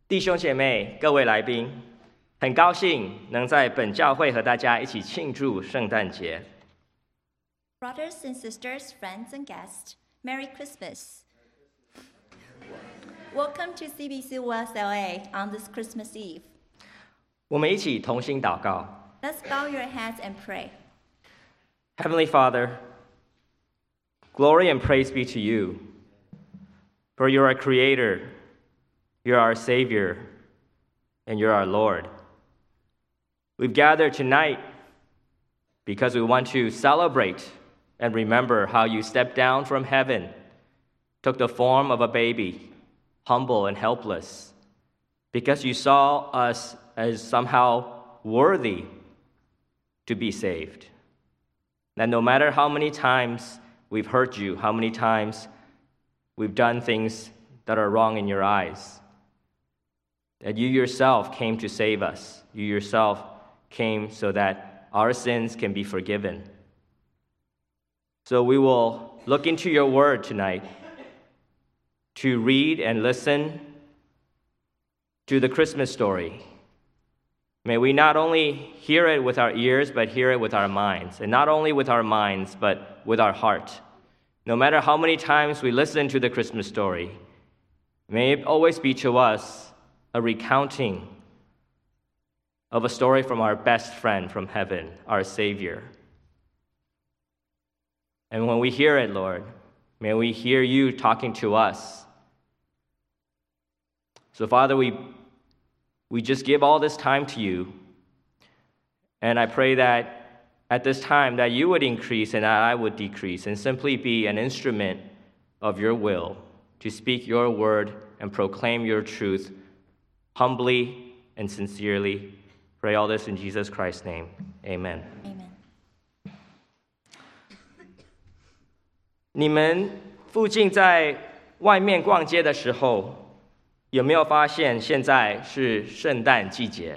弟兄姐妹、各位来宾，很高兴能在本教会和大家一起庆祝圣诞节。 Brothers and sisters, friends and guests, Merry Christmas. Welcome to CBC West LA on this Christmas Eve. 我们一起同心祷告。 Let's bow your heads and pray. Heavenly Father, glory and praise be to you, for you are our Creator, you are our Savior, and you're our Lord. We've gathered tonight because we want to celebrate and remember how you stepped down from heaven, took the form of a baby, humble and helpless, because you saw us as somehow worthy to be saved. That no matter how many times we've hurt you, how many times we've done things that are wrong in your eyes, that you yourself came to save us. You yourself came so that our sins can be forgiven. So we will look into your word tonight to read and listen to the Christmas story. May we not only hear it with our ears, but hear it with our minds. And not only with our minds, but with our heart. No matter how many times we listen to the Christmas story, may it always be to us a recounting of a story from our best friend from heaven, our Savior. And when we hear it, Lord, may we hear you talking to us. So, Father, we just give all this time to you. And I pray that at this time that you would increase and that I would decrease and simply be an instrument of your will to speak your word and proclaim your truth humbly and sincerely. Pray all this in Jesus Christ's name. Amen. Amen. 你们附近在外面逛街的时候，有没有发现现在是圣诞季节？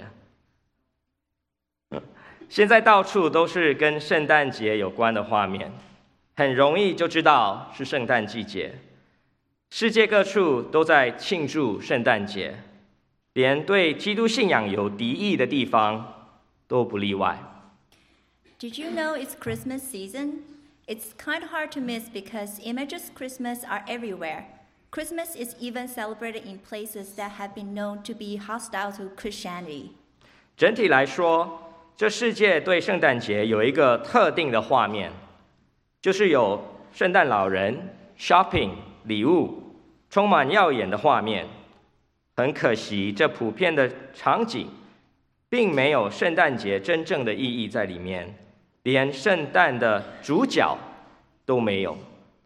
现在到处都是跟圣诞节有关的画面，很容易就知道是圣诞季节。世界各处都在庆祝圣诞节。连对基督信仰有敌意的地方都不例外。 Did you know it's Christmas season? It's kind of hard to miss because images of Christmas are everywhere. Christmas is even celebrated in places that have been known to be hostile to Christianity. 整体来说，这世界对圣诞节有一个特定的画面，就是有圣诞老人、shopping、礼物，充满耀眼的画面。很可惜，这普遍的场景并没有圣诞节真正的意义在里面，连圣诞的主角都没有。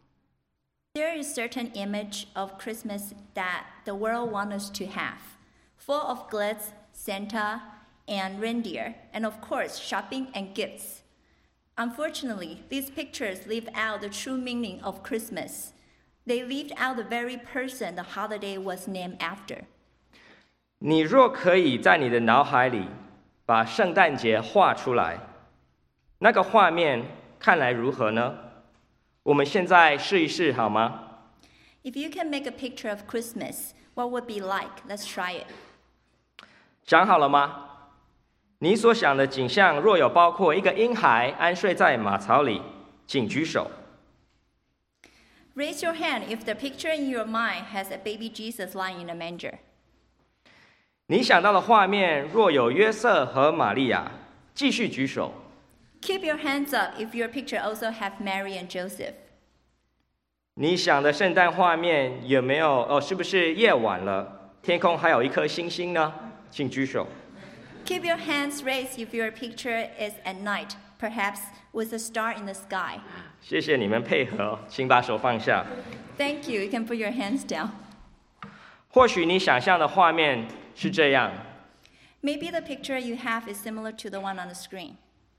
There is certain image of Christmas that the world wants us to have, full of glitz, Santa, and reindeer, and of course, shopping and gifts. Unfortunately, these pictures leave out the true meaning of Christmas. They leave out the very person the holiday was named after. 你若可以在你的脑海里把圣诞节画出来，那个画面看来如何呢？我们现在试一试好吗？ If you can make a picture of Christmas, what would it be like? Let's try it. 想好了吗？你所想的景象若有包括一个婴孩安睡在马槽里，请举手。 Raise your hand if the picture in your mind has a baby Jesus lying in a manger. 你想到的画面若有约瑟和玛利亚，继续举手。 Keep your hands up if your picture also have Mary and Joseph. 你想的圣诞画面有没有？是不是夜晚了，天空还有一颗星星呢？请举手。 Keep your hands raised if your picture is at night, perhaps with a star in the sky. 谢谢你们配合，请把手放下。 Thank you. You can put your hands down. 或许你想象的画面是这样。 Maybe the picture you have is similar to the one on the screen.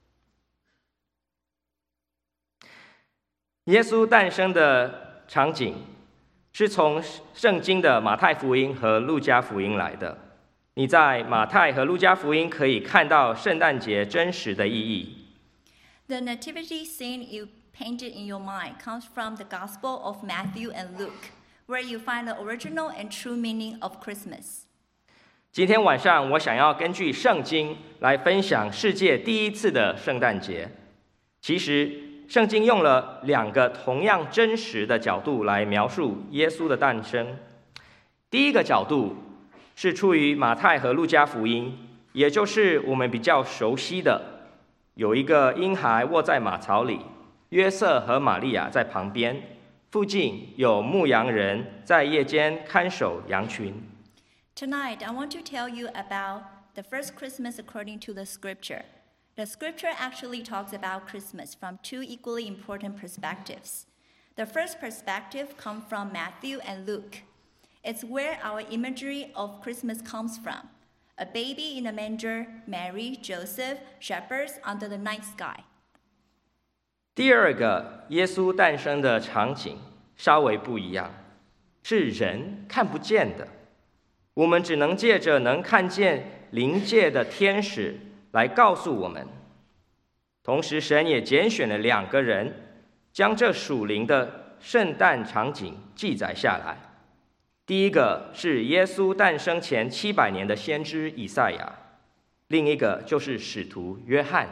耶稣诞生的场景是从圣经的马太福音和路加福音来的。你在马太和路加福音可以看到圣诞节真实的意义。 The nativity scene you painted in your mind comes from the Gospel of Matthew and Luke, where you find the original and true meaning of Christmas. 今天晚上我想要根据圣经来分享世界第一次的圣诞节。其实圣经用了2个同样真实的角度来描述耶稣的诞生。第一个角度是出于马太和路加福音，也就是我们比较熟悉的，有一个婴孩卧在马槽里，约瑟和玛利亚在旁边，附近有牧羊人在夜间看守羊群。 Tonight, I want to tell you about the first Christmas according to the scripture. The scripture actually talks about Christmas from 2 equally important perspectives. The first perspective comes from Matthew and Luke. It's where our imagery of Christmas comes from. A baby in a manger, Mary, Joseph, shepherds under the night sky. 第二个耶稣诞生的场景稍微不一样，是人看不见的。我们只能借着能看见灵界的天使来告诉我们。同时神也拣选了2个人，将这属灵的圣诞场景记载下来。第一个是耶稣诞生前700年的先知以赛亚，另一个就是使徒约翰。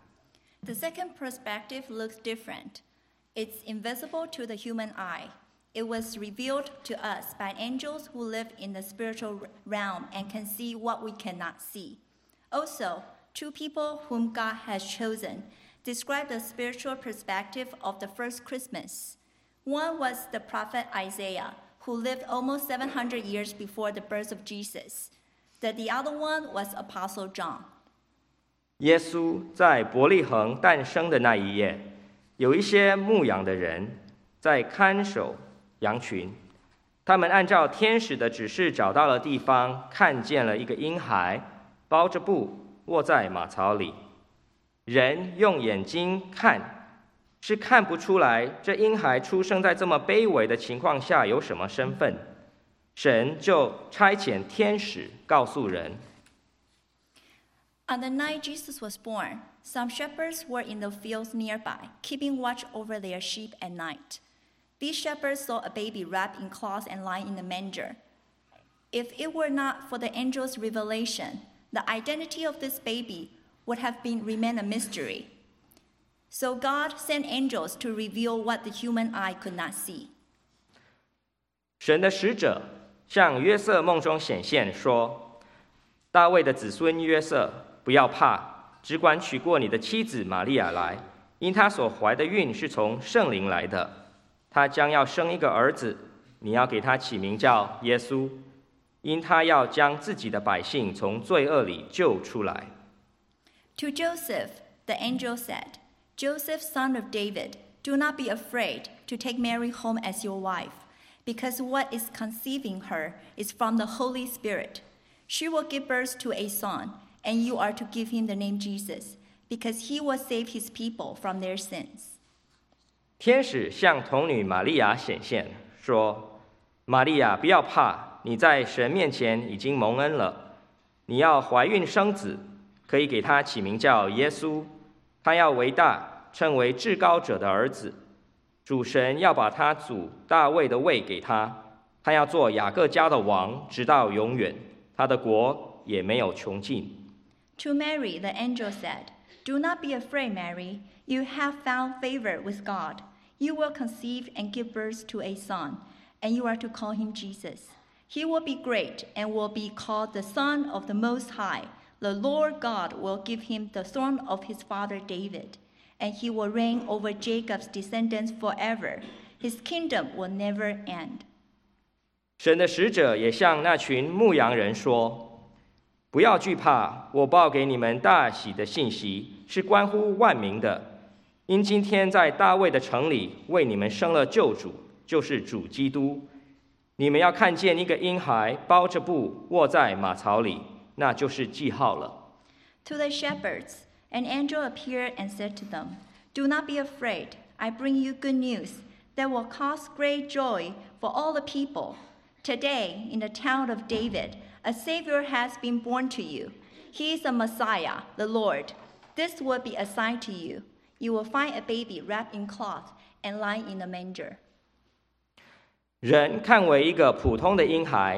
The second perspective looks different. It's invisible to the human eye. It was revealed to us by angels who live in the spiritual realm and can see what we cannot see. Also, 2 people whom God has chosen describe the spiritual perspective of the first Christmas. One was the prophet Isaiah, who lived almost 700 years before the birth of Jesus. The other one was Apostle John. 耶稣在伯利恒诞生的那一夜，有一些牧羊的人在看守羊群，他们按照天使的指示找到了地方，看见了一个婴孩包着布卧在马槽里。人用眼睛看是看不出来这婴孩出生在这么卑微的情况下有什么身份，神就差遣天使告诉人。 On the night Jesus was born, some shepherds were in the fields nearby, keeping watch over their sheep at night. These shepherds saw a baby wrapped in cloths and lying in a manger. If it were not for the angel's revelation, the identity of this baby would have remained a mystery. So God sent angels to reveal what the human eye could not see. 神的使者向约瑟梦中显现说：大卫的子孙约瑟，不要怕，只管娶过你的妻子玛利亚来，因她所怀的孕是从圣灵来的。他将要生一个儿子，你要给他起名叫耶稣，因他要将自己的百姓从罪恶里救出来。 To Joseph, the angel said, Joseph, son of David, do not be afraid to take Mary home as your wife, because what is conceiving her is from the Holy Spirit. She will give birth to a son, and you are to give him the name Jesus, because he will save his people from their sins. 天使向童女玛利亚显现，说：玛利亚，不要怕，你在神面前已经蒙恩了。你要怀孕生子，可以给他起名叫耶稣。他要为大，称为至高者的儿子。主神要把他祖大卫的位给他，他要做雅各家的王，直到永远。他的国也没有穷尽。 To Mary, the angel said, Do not be afraid, Mary. You have found favor with God. You will conceive and give birth to a son, and you are to call him Jesus. He will be great and will be called the Son of the Most High. The Lord God will give him the throne of his father David, and he will reign over Jacob's descendants forever. His kingdom will never end. 神的使者也向那群牧羊人说：不要惧怕，我报给你们大喜的信息，是关乎万民的。因今天在大卫的城里为你们生了救主，就是主基督。你们要看见一个婴孩包着布卧在马槽里，那就是记号了。 To the shepherds, an angel appeared and said to them, Do not be afraid. I bring you good news that will cause great joy for all the people. Today, in the town of David, a Savior has been born to you. He is the Messiah, the Lord. This will be a sign to you. You will find a baby wrapped in cloth and lying in a manger. 人看为一个普通的婴孩，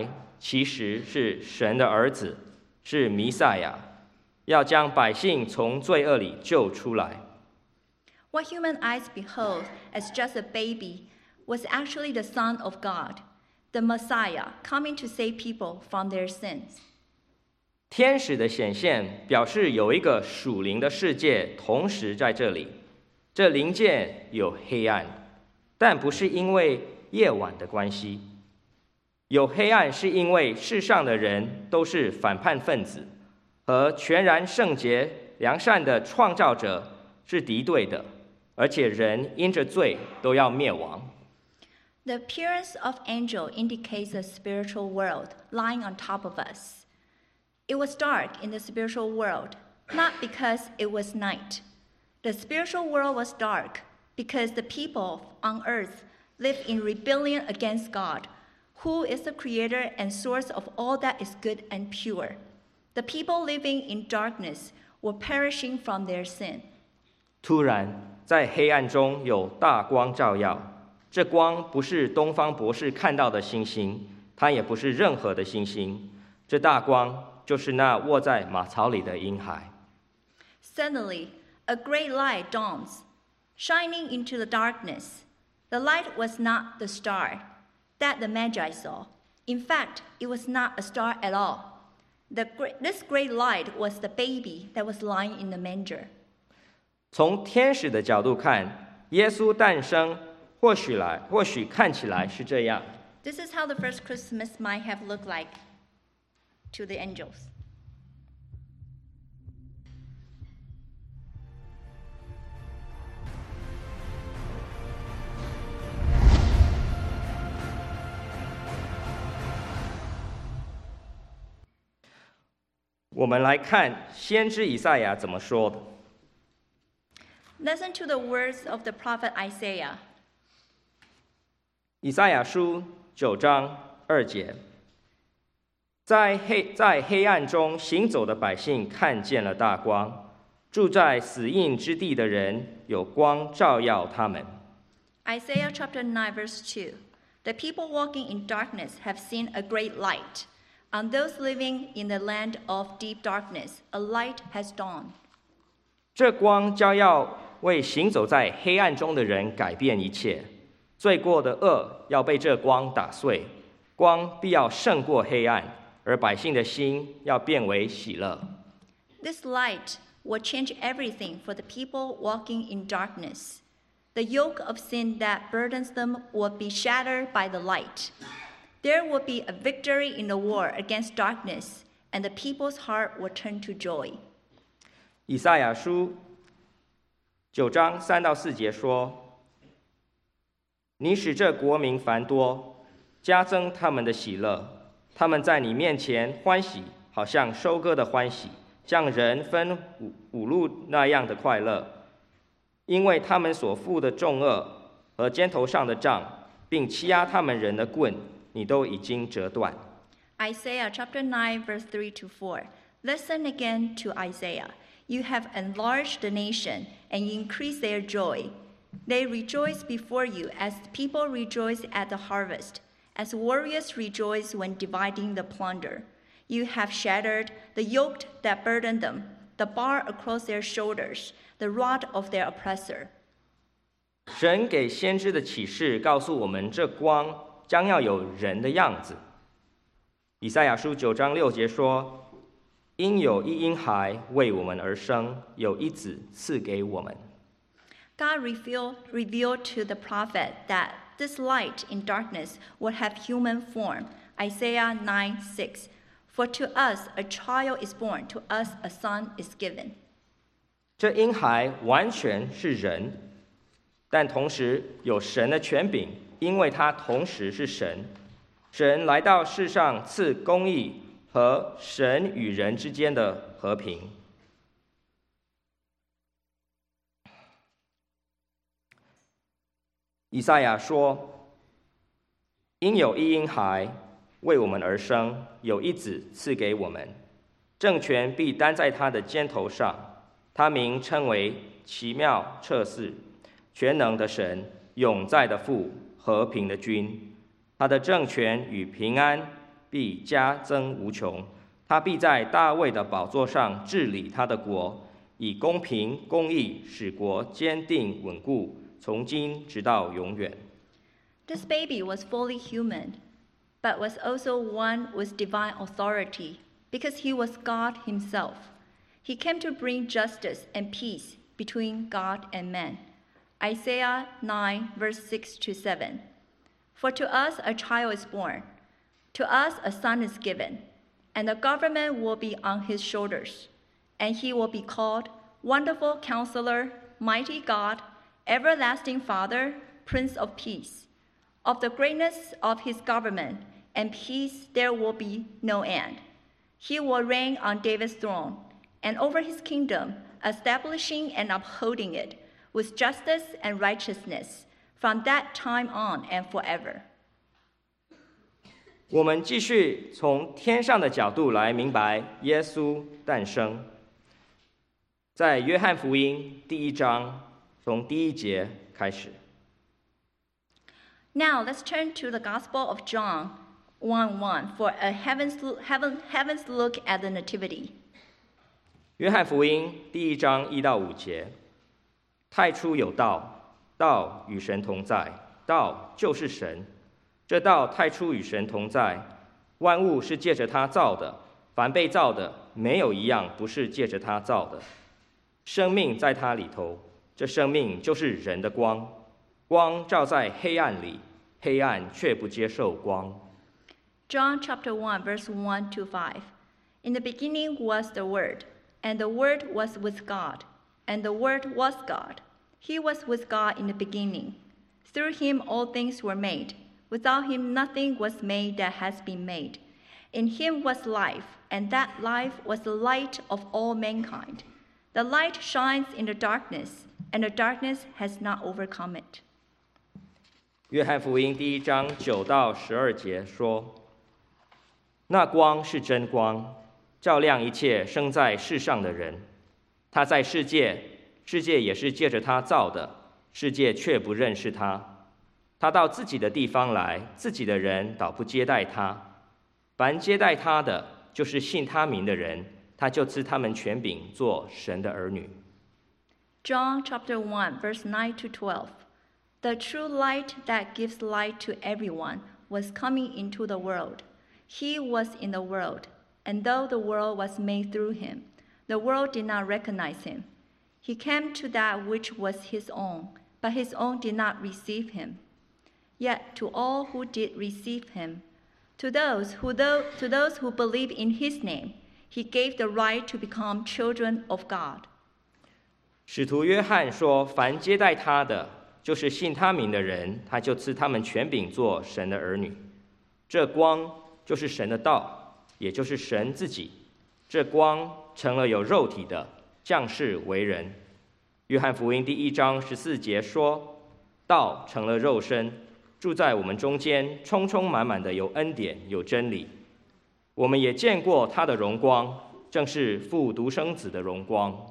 其实是神的儿子，是弥赛亚，要将百姓从罪恶里救出来。 What human eyes behold as just a baby was actually the Son of God, the Messiah, coming to save people from their sins. 天使的显现表示有一个属灵的世界同时在这里，这灵界有黑暗，但不是因为夜晚的关系。有黑暗是因为世上的人都是反叛分子，和全然圣洁良善的创造者是敌对的，而且人因着罪都要灭亡。 The appearance of angel indicates a spiritual world lying on top of us. It was dark in the spiritual world, not because it was night. The spiritual world was dark because the people on earth lived in rebellion against God, who is the creator and source of all that is good and pure. The people living in darkness were perishing from their sin. 突然，在黑暗中有大光照耀，这光不是东方博士看到的星星，它也不是任何的星星，这大光就是那卧在马槽里的婴孩。 Suddenly, a great light dawns, shining into the darkness. The light was not the star that the Magi saw. In fact, it was not a star at all. This great light was the baby that was lying in the manger. 从天使的角度看，耶稣诞生，或许看起来是这样。 This is how the first Christmas might have looked like to the angels. 我们来看先知以赛亚怎么说的。 Listen to the words of the prophet Isaiah. 以赛亚书9章2节，在黑暗中行走的百姓看见了大光，住在死荫之地的人有光照耀他们。 Isaiah chapter 9 verse 2. The people walking in darkness have seen a great light. On those living in the land of deep darkness, a light has dawned. 这光将要为行走在黑暗中的人改变一切，罪过的恶要被这光打碎，光必要胜过黑暗，而百姓的心要变为喜乐。 This light will change everything for the people walking in darkness. The yoke of sin that burdens them will be shattered by the light. There will be a victory in the war against darkness, and the people's heart will turn to joy. 以赛亚书9章3到4节说：“你使这国民繁多，加增他们的喜乐，他们在你面前欢喜，好像收割的欢喜，像人分五路那样的快乐，因为他们所负的重恶和肩头上的杖，并欺压他们人的棍。”你都已经折断。 Isaiah chapter 9 verse 3 to 4. Listen again to Isaiah. You have enlarged the nation and increased their joy. They rejoice before you as people rejoice at the harvest, as warriors rejoice when dividing the plunder. You have shattered the yoke that burdened them, the bar across their shoulders, the rod of their oppressor. 神给先知的启示告诉我们，这光将要有人的样子。以赛亚书9章6节说：“因有一婴孩为我们而生，有一子赐给我们。” God revealed to the prophet that this light in darkness would have human form. Isaiah 9:6. For to us a child is born, to us a son is given. 这婴孩完全是人，但同时有神的权柄。因为他同时是神，神来到世上赐公义和神与人之间的和平。以赛亚说：“因有一婴孩为我们而生，有一子赐给我们，政权必担在他的肩头上，他名称为奇妙测试、全能的神、永在的父。”和平的君，他的政权与平安必加增无穷。他必在大卫的宝座上治理他的国，以公平公义使国坚定稳固，从今直到永远。 This baby was fully human, but was also one with divine authority, because he was God himself. He came to bring justice and peace between God and man. Isaiah 9, verse 6 to 7. For to us a child is born, to us a son is given, and the government will be on his shoulders, and he will be called Wonderful Counselor, Mighty God, Everlasting Father, Prince of Peace. Of the greatness of his government and peace there will be no end. He will reign on David's throne and over his kingdom, establishing and upholding it with justice and righteousness from that time on and forever. 我们继续从天上的角度来明白耶稣诞生。在约翰福音第1章，从第1节开始。 Now let's turn to the Gospel of John 1:1 for a heaven's look at the Nativity. 约翰福音第1章1到5节，太初有道，道与神同在，道就是神。这道太初与神同在，万物是借着他造的，凡被造的，没有一样不是借着他造的。生命在他里头，这生命就是人的光。 光照在黑暗里，黑暗却不接受光。 John chapter 1, verse 1 to 5. In the beginning was the Word, and the Word was with God, and the Word was God. He was with God in the beginning. Through him all things were made. Without him nothing was made that has been made. In him was life, and that life was the light of all mankind. The light shines in the darkness, and the darkness has not overcome it. 约翰福音第1章9到12节说：“那光是真光，照亮一切生在世上的人。他在世界，世界也是借着他造的，世界却不认识他。他到自己的地方来，自己的人倒不接待他。凡接待他的，就是信他名的人，他就赐他们权柄做神的儿女。” John chapter 1, verse 9 to 12. The true light that gives light to everyone was coming into the world. He was in the world, and though the world was made through him, the world did not recognize him. He came to that which was his own, but his own did not receive him. Yet to all who did receive him, to those who believe in his name, he gave the right to become children of God. 使徒约翰说：“凡接待他的，就是信他名的人，他就赐他们权柄做神的儿女。这光就是神的道，也就是神自己。这光成了有肉体的，降世为人。”约翰福音第1章14节说：“道成了肉身，住在我们中间，充充满满的有恩典，有真理。我们也见过他的荣光，正是父独生子的荣光。”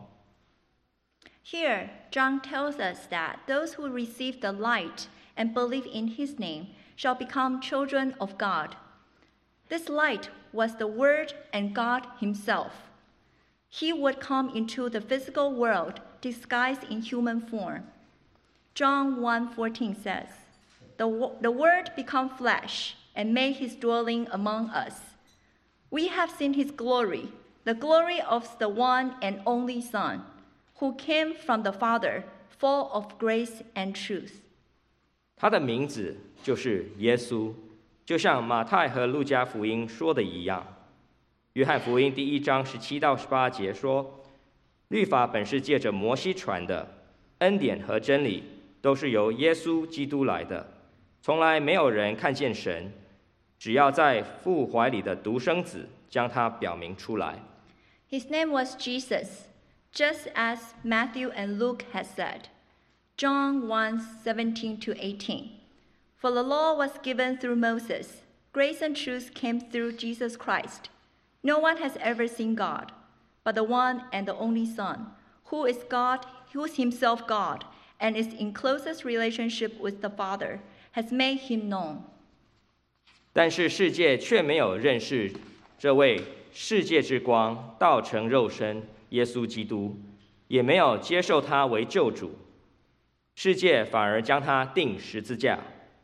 Here, John tells us that those who receive the light and believe in his name shall become children of God. This light was the Word and God himself. He would come into the physical world disguised in human form. John 1:14 says, the Word became flesh and made his dwelling among us. We have seen his glory, the glory of the one and only Son, who came from the Father, full of grace and truth. 他的名字就是耶稣，就像马太和路加福音说的一样。约翰福音第1章17到18节说：“律法本是借着摩西传的，恩典和真理都是由耶稣基督来的。从来没有人看见神，只要在父怀里的独生子将他表明出来。” His name was Jesus, just as Matthew and Luke had said. John 1:17 to 18. For the law was given through Moses, grace and truth came through Jesus Christ. No one has ever seen God, but the one and the only Son, who is God, who is himself God, and is in closest relationship with the Father, has made him known. 但是世界却没有认识这位世界之光道成肉身耶稣基督，也没有接受他为救主，世界反而将他钉十字架。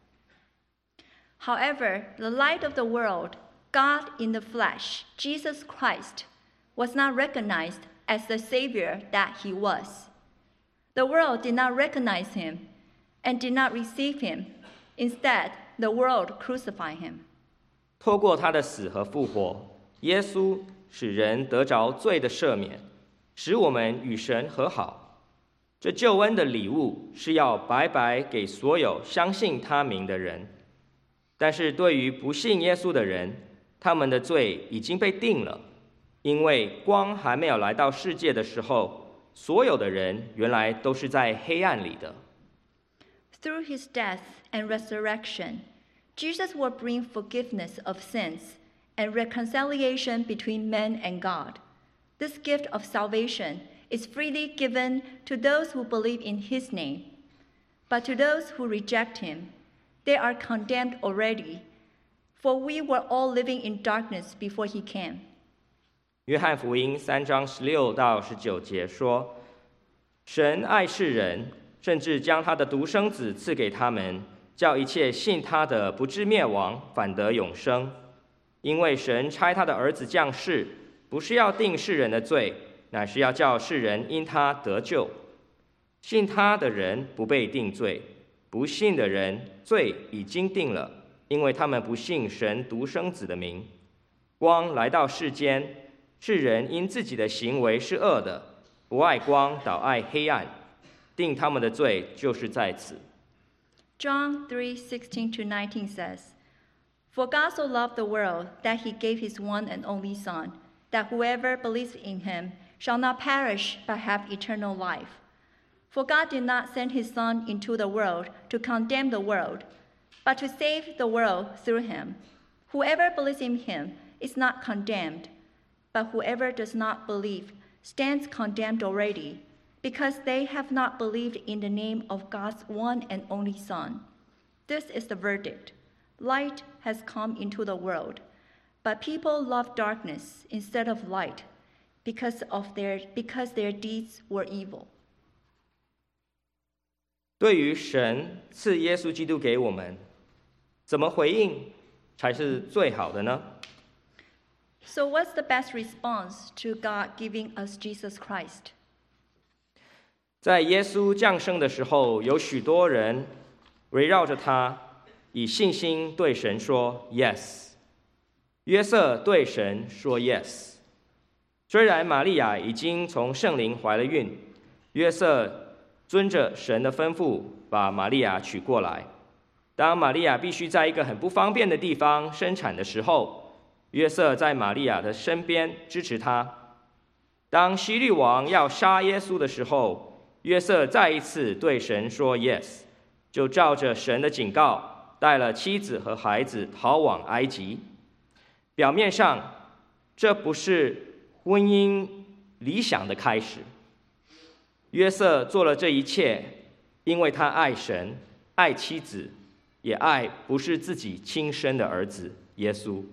However, the light of the world, God in the flesh, Jesus Christ, was not recognized as the Savior that he was. The world did not recognize him and did not receive him. Instead, the world crucified him. 透过他的死和复活，耶稣使人得着罪的赦免，使我们与神和好。这救恩的礼物是要白白给所有相信他名的人。但是对于不信耶稣的人，他们的罪已经被定了，因为光还没有来到世界的时候，所有的人原来都是在黑暗里的。 Through his death and resurrection, Jesus will bring forgiveness of sins and reconciliation between men and God. This gift of salvation is freely given to those who believe in his name. But to those who reject him, they are condemned already, for we were all living in darkness before he came. 约翰福音3章16到19节说：神爱世人，甚至将他的独生子赐给他们，叫一切信他的不至灭亡，反得永生。因为神差他的儿子降世，不是要定世人的罪，乃是要叫世人因他得救。信他的人不被定罪，不信的人罪已经定了，因为他们不信神独生子的名。光来到世间，世人因自己的行为是恶的，不爱光，倒爱黑暗，定他们的罪就是在此。 John 3:16-19 says, For God so loved the world that he gave his one and only Son, that whoever believes in him shall not perish but have eternal life. For God did not send his Son into the world to condemn the world, but to save the world through him. Whoever believes in him is not condemned, but whoever does not believe stands condemned already, because they have not believed in the name of God's one and only Son. This is the verdict. Light has come into the world, but people love darkness instead of light, because their deeds were evil. 对于神赐耶稣基督给我们，怎么回应才是最好的呢？ So what's the best response to God giving us Jesus Christ? 在耶稣降生的时候，有许多人围绕着他，以信心对神说 Yes。约瑟对神说 Yes。虽然玛利亚已经从圣灵怀了孕，约瑟遵着神的吩咐，把玛利亚娶过来。当玛利亚必须在一个很不方便的地方生产的时候，约瑟在玛利亚的身边支持她。当希律王要杀耶稣的时候，约瑟再一次对神说 Yes， 就照着神的警告，带了妻子和孩子逃往埃及。表面上，这不是婚姻理想的开始。约瑟做了这一切，因为他爱神，爱妻子，也爱不是自己亲生的儿子耶稣。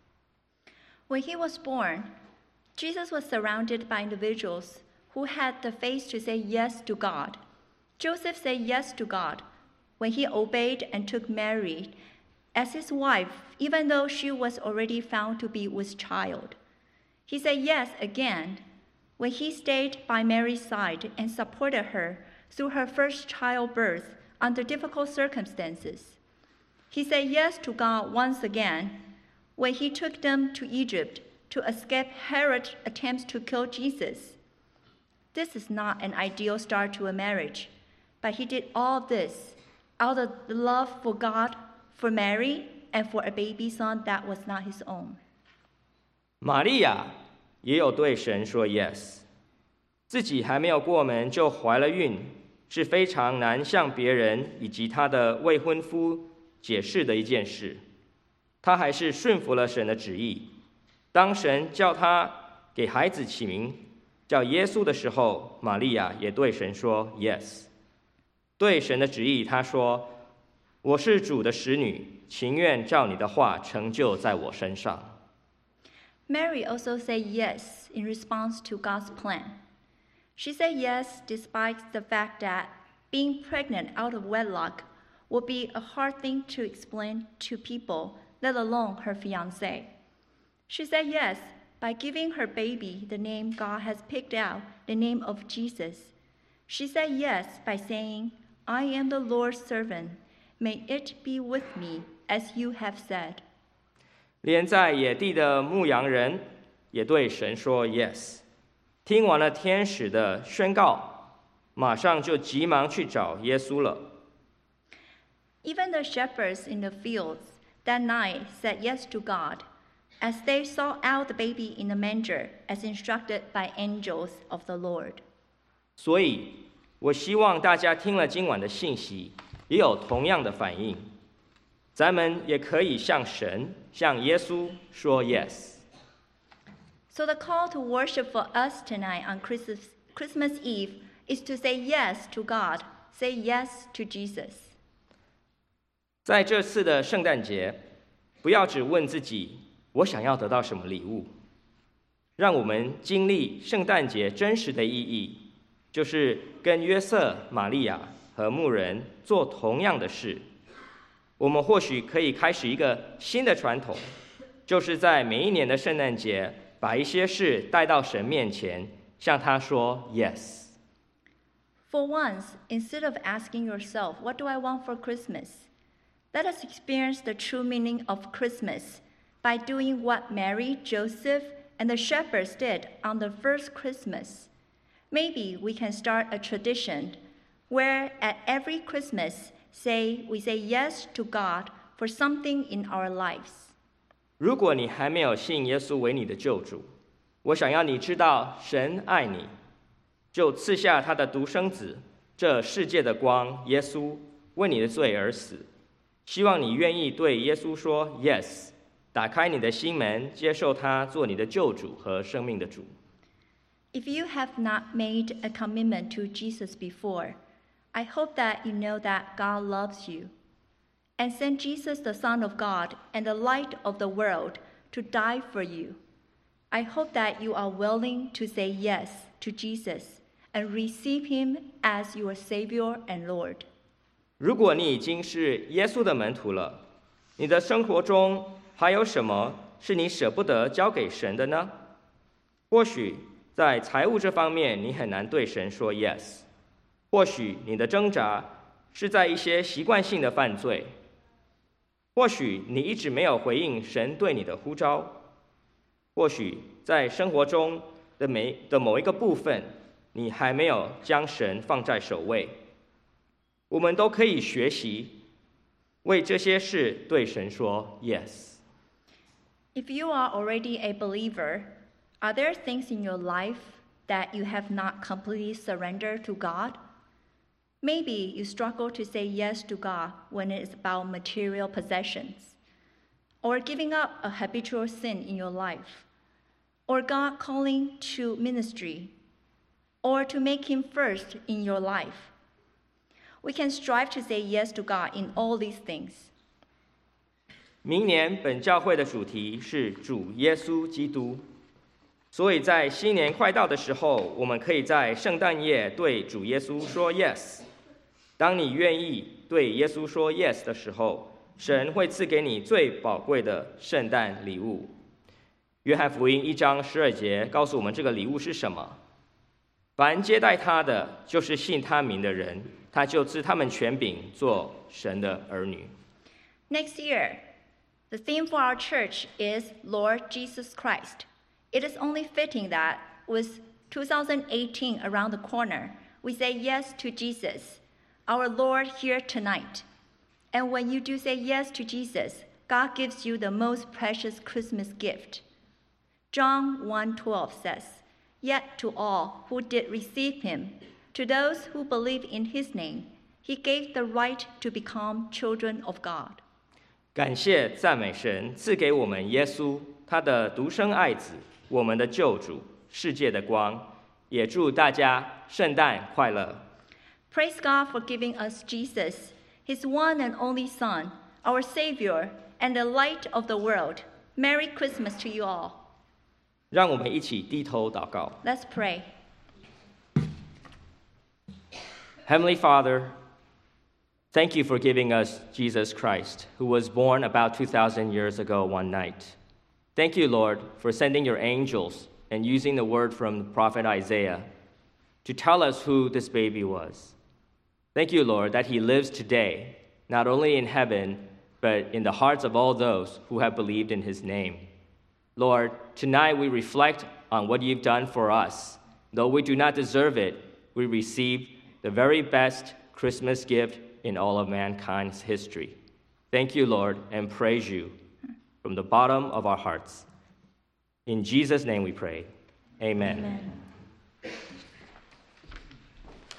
When he was born, Jesus was surrounded by individuals who had the faith to say yes to God. Joseph said yes to God when he obeyed and took Mary as his wife, even though she was already found to be with child. He said yes again when he stayed by Mary's side and supported her through her first childbirth under difficult circumstances. He said yes to God once again when he took them to Egypt to escape Herod's attempts to kill Jesus. This is not an ideal start to a marriage, but he did all this out of the love for God, for Mary, and for a baby son that was not his own. 玛利亚也有对神说 yes， 自己还没有过门就怀了孕，是非常难向别人以及她的未婚夫解释的一件事。她还是顺服了神的旨意。当神叫她给孩子起名叫耶稣的时候，玛利亚也对神说 yes。对神的旨意，她说： 我是主的使女，情愿照你的话成就在我身上。 Mary also said yes in response to God's plan. She said yes despite the fact that being pregnant out of wedlock would be a hard thing to explain to people, let alone her fiancé. She said yes by giving her baby the name God has picked out, the name of Jesus. She said yes by saying, I am the Lord's servant. May it be with me as you have said. 连在野地的牧羊人也对神说 yes。听完了天使的宣告，马上就急忙去找耶稣了。 Even the shepherds in the fields that night said yes to God, as they saw out the baby in the manger, as instructed by angels of the Lord. 所以，我希望大家听了今晚的信息，也有同样的反应。咱们也可以向神、向耶稣说 yes。 So the call to worship for us tonight on Christmas Eve is to say yes to God, say yes to Jesus. 在这次的圣诞节，不要只问自己我想要得到什么礼物，让我们经历圣诞节真实的意义，就是跟约瑟、玛利亚和牧人做同样的事。我们或许可以开始一个新的传统，就是在每一年的圣诞节，把一些事带到神面前，向他说 yes。 For once, instead of asking yourself, what do I want for Christmas? Let us experience the true meaning of Christmas by doing what Mary, Joseph, and the shepherds did on the first Christmas. Maybe we can start a tradition where at every Christmas, we say yes to God for something in our lives. 如果你还没有信耶稣为你的救主，我想要你知道神爱你，就赐下他的独生子，这世界的光耶稣，为你的罪而死。希望你愿意对耶稣说 yes， 打开你的心门，接受他做你的救主和生命的主。 If you have not made a commitment to Jesus before, I hope that you know that God loves you and sent Jesus, the Son of God and the light of the world, to die for you. I hope that you are willing to say yes to Jesus and receive him as your Savior and Lord. 如果你已经是耶稣的门徒了，你的生活中还有什么是你舍不得交给神的呢？或许在财务这方面你很难对神说 yes， 或许你的挣扎是在一些习惯性的犯罪，或许你一直没有回应神对你的呼召，或许在生活中的某一个部分，你还没有将神放在首位。我们都可以学习为这些事对神说 yes。 If you are already a believer, are there things in your life that you have not completely surrendered to God? Maybe you struggle to say yes to God when it is about material possessions, or giving up a habitual sin in your life, or God calling to ministry, or to make him first in your life. We can strive to say yes to God in all these things. 明年本教会的主题是主耶稣基督，所以在新年快到的时候，我们可以在圣诞夜对主耶稣说 yes。 当你愿意对耶稣说 yes 的时候，神会赐给你最宝贵的圣诞礼物。约翰福音1章12节告诉我们这个礼物是什么：凡接待他的，就是信他名的人，他就赐他们权柄做神的儿女。 Next year, the theme for our church is Lord Jesus Christ. It is only fitting that with 2018 around the corner, we say yes to Jesus, our Lord, here tonight. And when you do say yes to Jesus, God gives you the most precious Christmas gift. John 1:12 says, Yet to all who did receive him, to those who believe in his name, he gave the right to become children of God. 感谢赞美神赐给我们耶稣，他的独生爱子，我们的救主，世界的光。也祝大家圣诞快乐。 Praise God for giving us Jesus, his one and only Son, our Savior and the light of the world. Merry Christmas to you all. 让我们一起低头祷告。 Let's pray. Heavenly Father, thank you for giving us Jesus Christ, who was born about 2,000 years ago one night. Thank you, Lord, for sending your angels and using the word from the prophet Isaiah to tell us who this baby was. Thank you, Lord, that he lives today, not only in heaven, but in the hearts of all those who have believed in his name. Lord, tonight we reflect on what you've done for us. Though we do not deserve it, we receive the very best Christmas gift in all of mankind's history. Thank you, Lord, and praise you from the bottom of our hearts. In Jesus' name we pray. Amen. Amen.